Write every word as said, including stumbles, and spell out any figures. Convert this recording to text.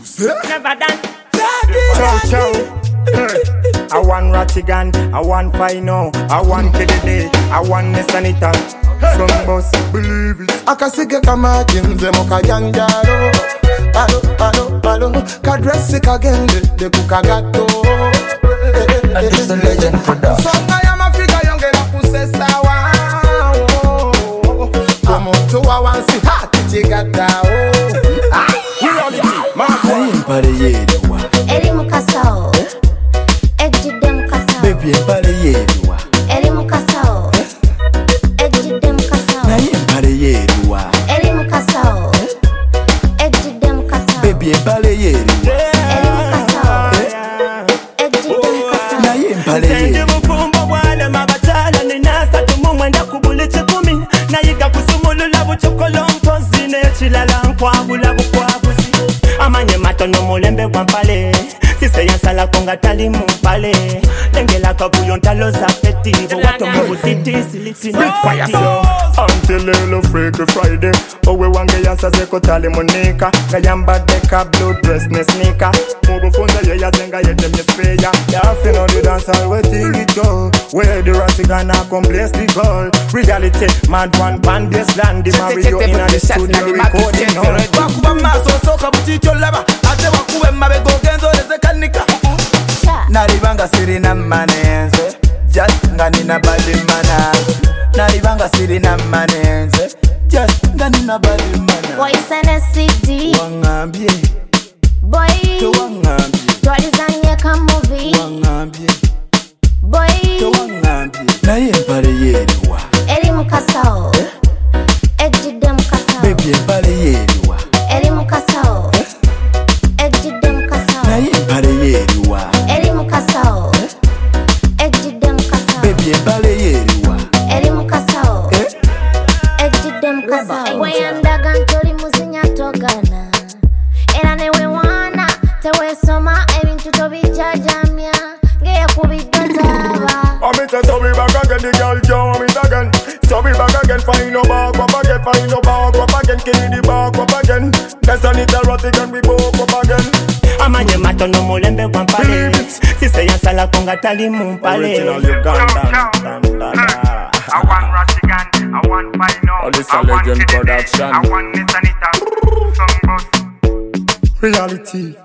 Never done. Chow chow. Hey. I want Ratigan, I want Fino, I want K D D, I want Nesanita. Some boss believe it. Akasige kama jinze moka janjaro. Alo, alo, alo. Kadresi kagende de kukagato. This is a legend production. Songa ya mafika yonge na kusesa wa. Como tu awansi hati chigata o. Reality, man. Empare yerewa. Eri mukasao. Ejide mukasao. Baby empare yerewa. Eri mukasao. Ejide mukasao. Na empare yerewa. Eri mukasao. Ejide mukasao. Baby empare yerewa. Eri mukasao. Ejide mukasao. Na empare yerewa. Mufumbo bwana mabatala ninasa tumumwenda kubulichi kumi nayiga kusumulula buchokolo mpozi nechilala nkwabula bukwabuzi amanye matono mulembe kwa mpale sise yansala konga tali mpale lengela kabuyo ntalo za petivo wato mbutiti siliti Big fire so until little freaky Friday. Oh we wange yansa zeko tali monika Gayamba deka blue dress ne sneaker Mubu funza ye ya zenga ye dem ye speya Ya fino the dance all we think it go Where the Ratigana come bless the goal Reality mad one band this land The Mario in the studio recording now Wakuba maso soka buticho laba Ate wakube mabego genzo leze kanika Naribanga sirina manenze Just nganina bali manners. Naribanga sirina manenze Just nganina bali manners. Boy send a C D. Wangambye Boy Tewangambye twalizanye ka movie. Wangambye Boy Tewangambye Naye empare yerewa. eri mukasao. Ejide mukasao. Baby empare yerewa. Eri mukasao. Ejide mukasao. Naye empare yerewa. Eri mukasao. Ejide mukasao. Baby empare yerewa. Eri mukasao. Ejide mukasao. Weyandaga ntori muzinya togana. Era newe wana tewe soma ebintu tobijajamya. Ngeya kubigazaba. I'm in so we back again, the girl jump I'm in again. So we back again, find no back up again, find no back up again, kill the back up again. That's a little Ratigan, we both up again. amanye matono mulembe kwa mpale sise yansala konga tali mpale Original Uganda. I want Ratigan, I want Fino, Oh, this I a want legend K D D, production. I want Nesanita. Some boss. Reality.